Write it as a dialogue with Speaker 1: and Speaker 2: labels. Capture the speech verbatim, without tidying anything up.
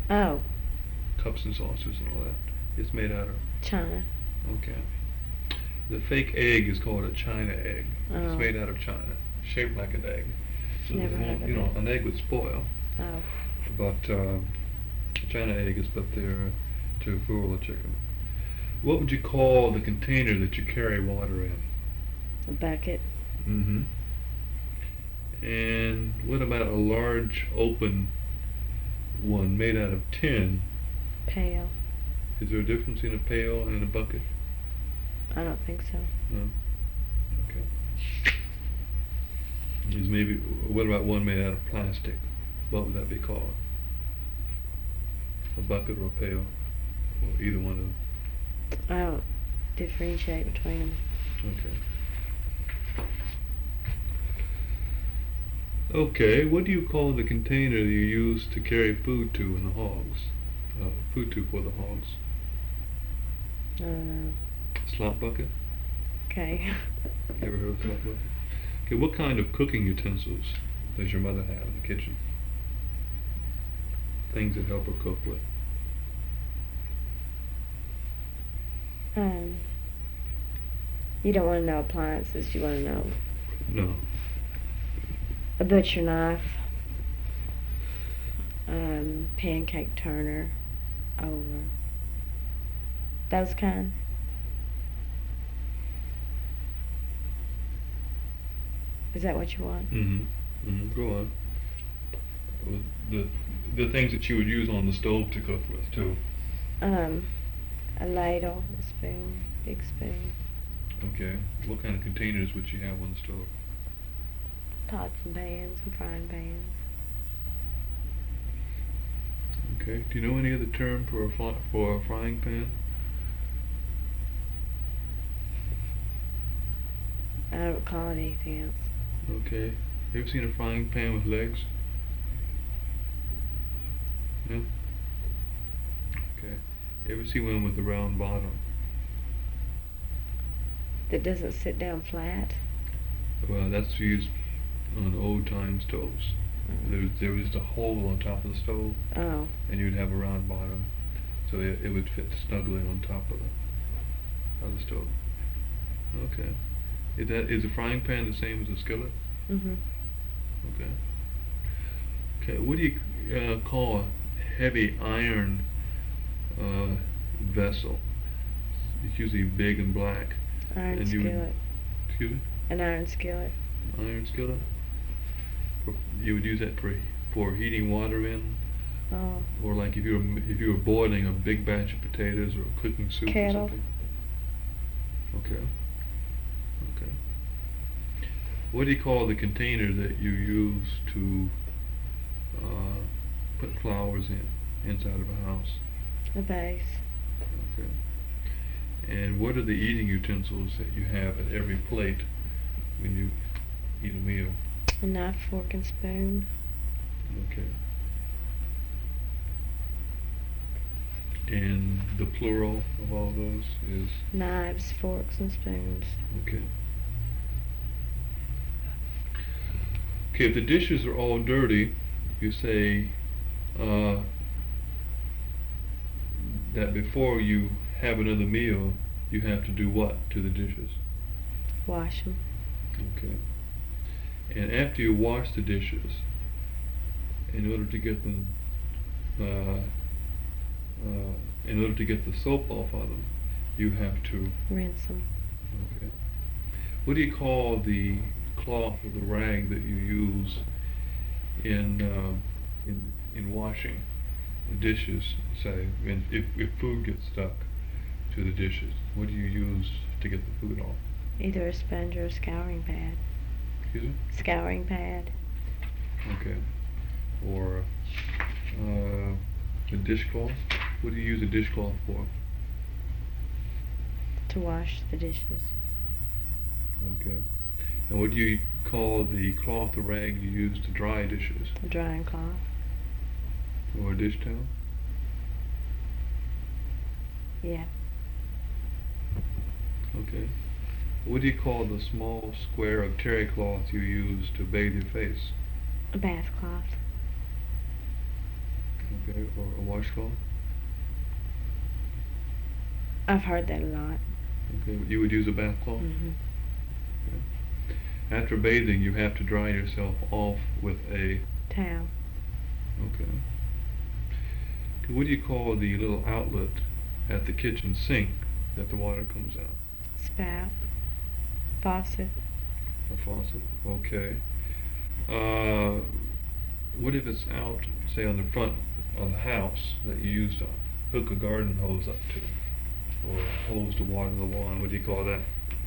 Speaker 1: Oh,
Speaker 2: Cups and saucers and all that. It's made out of.
Speaker 1: China.
Speaker 2: Okay. The fake egg is called a China egg. It's
Speaker 1: Oh,
Speaker 2: made out of China, shaped like an egg. So
Speaker 1: never
Speaker 2: it
Speaker 1: heard
Speaker 2: won't,
Speaker 1: of
Speaker 2: you know,
Speaker 1: it.
Speaker 2: an egg would spoil,
Speaker 1: Oh,
Speaker 2: but uh, China egg is put there to fool the chicken. What would you call the container that you carry water in?
Speaker 1: a bucket.
Speaker 2: Mm-hmm. And what about a large open one made out of tin?
Speaker 1: Pail.
Speaker 2: Is there a difference in a pail and a bucket?
Speaker 1: I don't think so.
Speaker 2: No. Okay. Is maybe what about one made out of plastic? What would that be called? A bucket or a pail, or either one of them?
Speaker 1: I don't differentiate between them.
Speaker 2: Okay. Okay. What do you call the container you use to carry food to in the hogs? Uh, food to for the hogs.
Speaker 1: I don't know.
Speaker 2: Slop bucket.
Speaker 1: Okay.
Speaker 2: You ever heard of slop bucket? Okay. What kind of cooking utensils does your mother have in the kitchen? Things that help her cook with.
Speaker 1: um, you don't want to know appliances. You want to know
Speaker 2: No.
Speaker 1: a butcher knife, um, pancake turner, over. Those kind. Is that what you want?
Speaker 2: Mm-hmm. Mm-hmm. Go on. Well, The the things that you would use on the stove to cook with too.
Speaker 1: Um, a ladle, a spoon, big spoon,
Speaker 2: Okay. What kind of containers would you have on the stove?
Speaker 1: pots and pans and frying pans.
Speaker 2: Okay. Do you know any other term for a fry, for a frying pan?
Speaker 1: I don't call it anything else.
Speaker 2: Okay. You ever seen a frying pan with legs? No. Okay. You ever see one with a round bottom?
Speaker 1: That doesn't sit down flat.
Speaker 2: Well, that's used on old time stoves. There, there was a hole on top of the stove,
Speaker 1: Oh,
Speaker 2: and you'd have a round bottom, so it, it would fit snugly on top of the of the stove. Okay. Is that is a frying pan the same as a skillet?
Speaker 1: mhm.
Speaker 2: Okay. Okay. What do you uh, call a heavy iron uh, vessel? It's usually big and black,
Speaker 1: Iron
Speaker 2: and you would,
Speaker 1: skillet.
Speaker 2: excuse me,
Speaker 1: An iron skillet.
Speaker 2: iron skillet. For, you would use that for for heating water in,
Speaker 1: Oh,
Speaker 2: or like if you were if you were boiling a big batch of potatoes or cooking soup or
Speaker 1: kettle.
Speaker 2: something. Okay. Okay. What do you call the container that you use to uh, put flowers in inside of a house?
Speaker 1: A vase.
Speaker 2: Okay. And what are the eating utensils that you have at every plate when you eat a meal?
Speaker 1: A knife, fork, and spoon.
Speaker 2: Okay. And the plural of all those is?
Speaker 1: Knives, forks, and spoons.
Speaker 2: Okay. Okay, if the dishes are all dirty, you say uh, that before you have another meal, you have to do what to the dishes?
Speaker 1: Wash them.
Speaker 2: Okay. And after you wash the dishes, in order to get them, uh, uh, in order to get the soap off of them, you have to.
Speaker 1: Rinse them.
Speaker 2: Okay. What do you call the cloth or the rag that you use in uh, in in washing the dishes? Say, and if if food gets stuck to the dishes, what do you use to get the food off?
Speaker 1: Either a sponge or a scouring pad.
Speaker 2: Excuse me?
Speaker 1: Scouring pad.
Speaker 2: Okay. Or uh, a dishcloth. What do you use a dishcloth for?
Speaker 1: To wash the dishes.
Speaker 2: Okay. And what do you call the cloth or rag you use to dry dishes?
Speaker 1: A drying cloth.
Speaker 2: Or a dish towel?
Speaker 1: Yeah.
Speaker 2: Okay. What do you call the small square of terry cloth you use to bathe your face?
Speaker 1: A bath cloth.
Speaker 2: Okay, or a washcloth?
Speaker 1: I've heard that a lot.
Speaker 2: Okay, you would use a bath cloth?
Speaker 1: Mhm.
Speaker 2: Okay. After bathing, you have to dry yourself off with a,
Speaker 1: Towel.
Speaker 2: okay. Okay, what do you call the little outlet at the kitchen sink that the water comes out?
Speaker 1: Spout. Faucet.
Speaker 2: A faucet? Okay. Uh, what if it's out, say, on the front of the house that you used to hook a garden hose up to, or a hose to water the lawn? What do you call that?